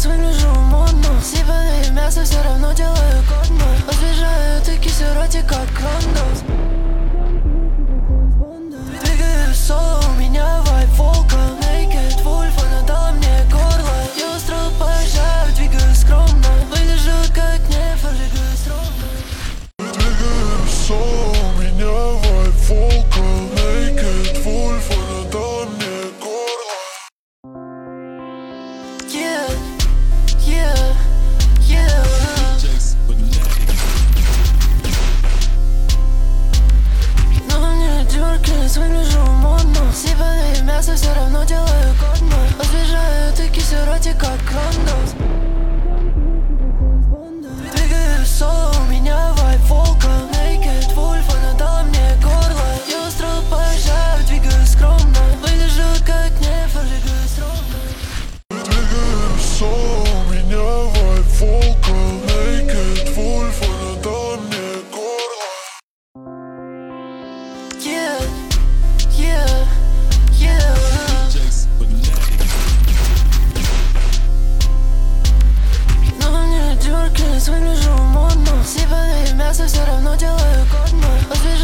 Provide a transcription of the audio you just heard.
деркинс, выгляжу модно. Сипанное мясо все равно делаю годно. Освежаю тыки роти как Рондос. Двигаюсь соло, у меня вайб волка. Naked Wolf, она дала мне горло. Я устроил поезжаю, двигаюсь скромно. Выгляжу как нефть, двигаюсь ровно. Двигаюсь соло, у меня вайб волка. Naked Wolf, она дала мне горло. Yeah, yeah, yeah. Но мне деркинс, выгляжу модно. Сипанное мясо все равно делаю годно. Освежаю тыки роти как Рондос. Двигаюсь соло, у меня вайб волка. Naked Wolf, она дала мне горло. Я устроил поезжаю, двигаюсь скромно. Выгляжу как нефть, двигаюсь ровно. Двигаюсь соло, у меня вайб волка. Naked Wolf, она дала мне горло. Yeah, yeah, yeah. Но мне деркинс, выгляжу модно. Сипанное мясо все равно делаю годно. Освежаю